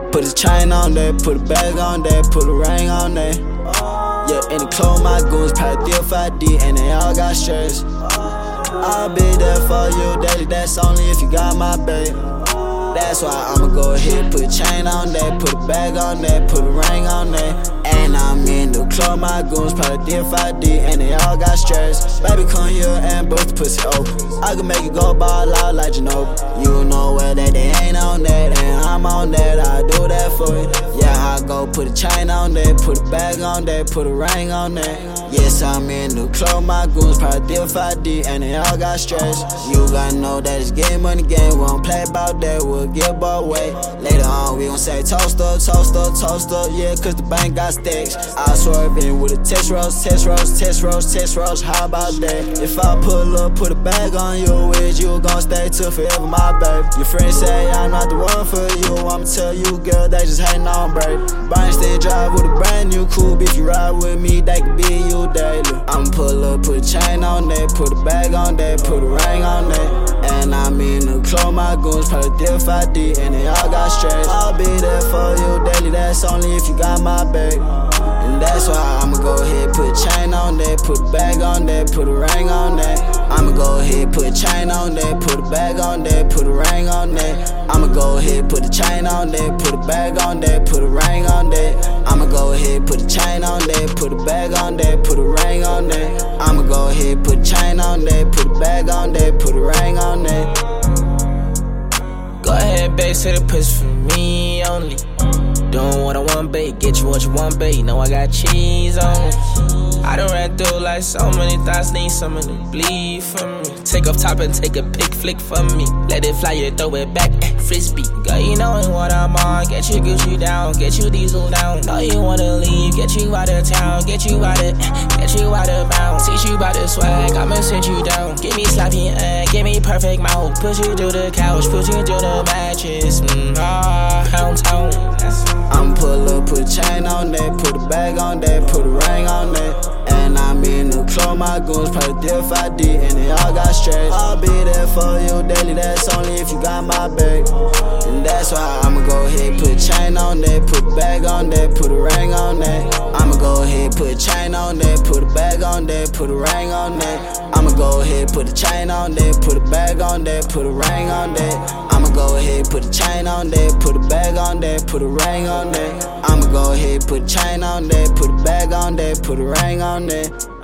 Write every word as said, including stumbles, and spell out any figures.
Put a chain on that, put a bag on that, put a ring on that. Yeah, and the clothes my goons probably deal five D and they all got stress. I'll be there for you daily, that's only if you got my back. That's why I'ma go ahead, put a chain on that, put a bag on that, put a ring on that. And I'm in the club, my goons probably did five D and they all got stress. Baby, come here and bust the pussy open. I can make it go ball out like Ginobili. You know well that they ain't on that, and I'm on that, I do that for you. Yeah, I go put a chain on that, put a bag on that, put a ring on that. Yes, I'm in the club, my goons probably did five D and they all got stress. You gotta know that it's game money game, we don't play about that, we'll get both way. Later on, we gon' say toast up, toast up, toast up, yeah, cause the bank got stacks. I swerve in with a test rose, test rose, test rose, test rose, how about that? If I pull up, put a bag on you, with you gon' stay till forever, my baby. Your friends say I'm not the one for you, I'ma tell you, girl, they just hating on baby. Brian stay drive with a brand new coupe, if you ride with me, they can be you daily. I'ma pull up, put a chain on that, put a bag on that, put a ring on that. And I'm in the club, my goons probably did five D and they all got stress. I'll be there for you daily, that's only if you got my back. And that's why I'ma go ahead, put a chain on that, put a bag on that, put a ring on that. I'ma go ahead, put a chain on that, put a bag on that, put a ring on that. I'ma go ahead, put a chain on that, put a bag on that, put a ring on that. I'ma go ahead, put a chain on that, put a bag on that, put a ring on that. I'ma go ahead, put a chain on that, put a bag on that, put a ring on that. Go ahead, babe, say the pussy for me only. Doing what I want, babe, get you what you want, babe. Know I got cheese on. I done ran through like so many thoughts, need someone to bleed for me. Take off top and take a pic flick for me. Let it fly, you throw it back, eh, frisbee. Girl, you knowin' what I'm on. Get you Gucci down, get you diesel down. Know you wanna leave, get you out of town. Get you out of, get you out of bounds. Teach you about the swag, I'ma sit you down. Give me sloppy, uh, give me perfect mouth. Push you through the couch, push you through the mattress. Mm, ah, pound town. I'ma pull up, put a chain on that, put a bag on that, put a ring on that. And I'm in the club, my goons probably did five D and they all got stress. I'll be there for you daily, that's only if you got my back. And that's why I'ma go ahead, put a chain on that, put a bag on that, put a ring on that. I'ma go ahead, put a chain on that, put a bag on that, put a ring on that. I'ma go ahead, put a chain on that, put a bag on that, put a ring on that. I'ma go ahead, put a chain on that, put a bag on that, put a ring on that. I'ma go ahead, put a chain on that, put a bag on that, put a ring on that.